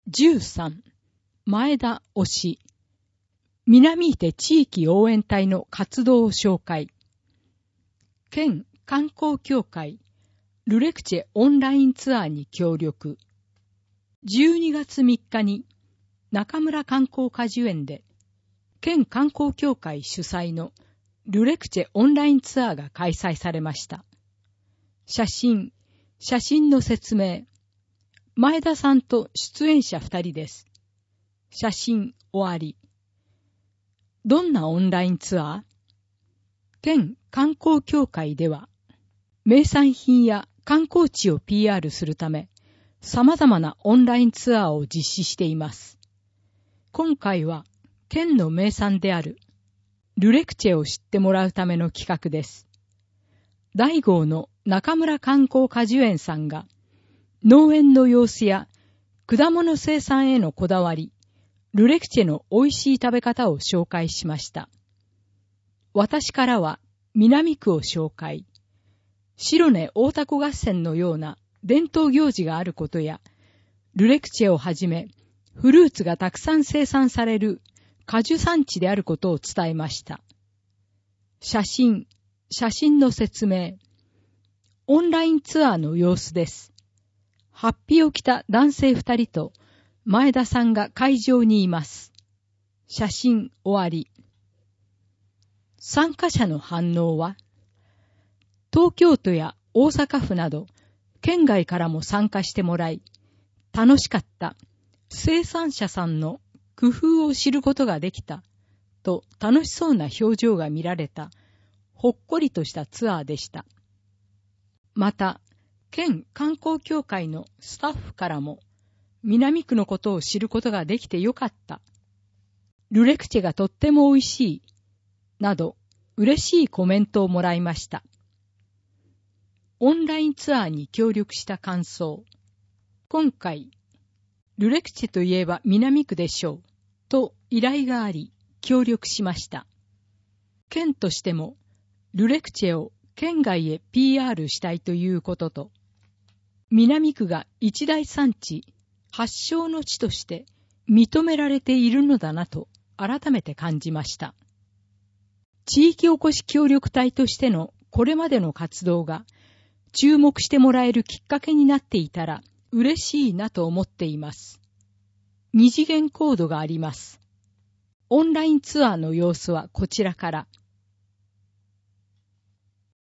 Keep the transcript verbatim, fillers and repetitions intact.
じゅうさん、前田推し、南伊手地域応援隊の活動を紹介。県観光協会、ルレクチェオンラインツアーに協力。じゅうにがつみっかに中村観光果樹園で、県観光協会主催のルレクチェオンラインツアーが開催されました。写真、写真の説明。前田さんと出演者ふたりです。写真終わり。どんなオンラインツアー？県観光協会では、名産品や観光地を ピーアール するため、様々なオンラインツアーを実施しています。今回は、県の名産であるルレクチェを知ってもらうための企画です。第号の中村観光果樹園さんが、農園の様子や果物生産へのこだわり、ルレクチェの美味しい食べ方を紹介しました。私からは南区を紹介。白根大凧合戦のような伝統行事があることや、ルレクチェをはじめ、フルーツがたくさん生産される果樹産地であることを伝えました。写真、写真の説明。オンラインツアーの様子です。法被を着た男性二人と前田さんが会場にいます。写真終わり。参加者の反応は、東京都や大阪府など県外からも参加してもらい、楽しかった、生産者さんの工夫を知ることができた、と楽しそうな表情が見られた、ほっこりとしたツアーでした。また、県観光協会のスタッフからも、南区のことを知ることができてよかった。ルレクチェがとっても美味しい。など、嬉しいコメントをもらいました。オンラインツアーに協力した感想。今回、ルレクチェといえば南区でしょう。と依頼があり、協力しました。県としても、ルレクチェを県外へ ピーアール したいということと、南区が一大産地、発祥の地として認められているのだなと改めて感じました。地域おこし協力隊としてのこれまでの活動が注目してもらえるきっかけになっていたら嬉しいなと思っています。二次元コードがあります。オンラインツアーの様子はこちらから。